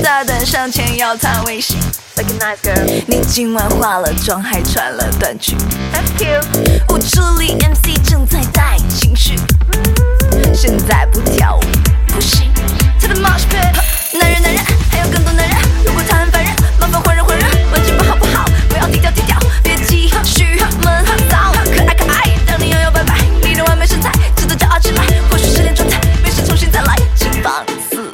大胆上前要她微信 Like a nice girl， 你今晚化了妆还穿了短裙 That's cute， 舞池里 MC 正在带情绪，现在不跳舞不行。他的 mosh pit， 男人，还有更多男人。如果他很烦人，麻烦换人，问清吧好不好？不要低调，别急，嘘闷骚，可爱，让你摇摇摆摆。你的完美身材值得骄傲起来。或许失恋状态，没事重新再来，请放肆。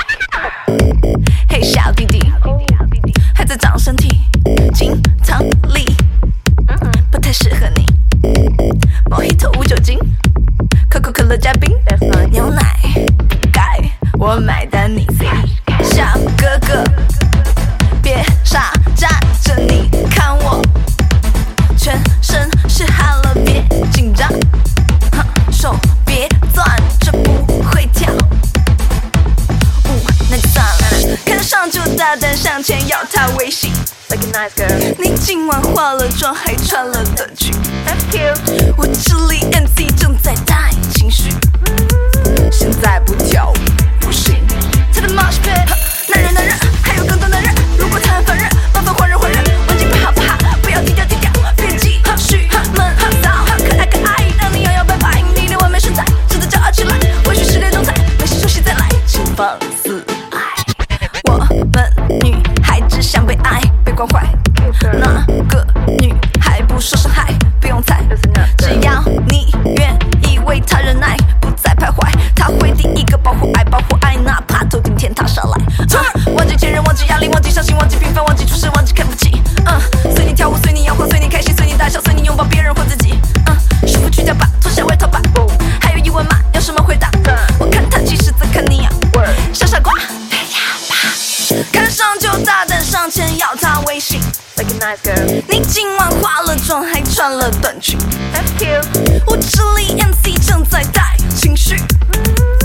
嘿，小弟弟，还在长身体，金汤力不太适合你。Mojito 无酒精，可口可乐加冰，牛奶盖我买单你 C。小哥哥，别傻站着，你看我全身是汗了，别紧张，手别攥着不会跳舞，那就算了。看上就大胆上前要她微信 Like a nice girl， 你今晚化了妆还穿了短裙 That's cute， 我这里 MC 正在带情绪，现在不跳舞不行。他的 mosh pit， 男人，还有更多男人。如果他很烦人，麻烦换人，问清吧好不好？不要低调，别急，嘘闷骚，可爱，让你摇摇摆摆。你的完美身材值得骄傲起来。或许失恋状态，没事休息再来，请放肆爱。我们女孩只想被爱，被关怀。哪个女孩不受伤害？不用猜，只要你愿意为她忍耐，不再徘徊，她会第一个保护爱，哪怕头顶天塌下来。忘记前任，忘记压力，忘记伤心，忘记平凡，忘记出事，忘记看不起。随你跳舞，随你摇晃，随你开心，随你大笑，随你拥抱别人或自己。舒服去掉吧，脱下外套吧。还有疑问吗？有什么回答？我看他其实在看你啊，小傻瓜，别哑巴。看上就大胆上前要她微信。 Like a nice girl， 你今晚化了妆还穿了短裙 That's cute， 我这里 MC 正在带情绪，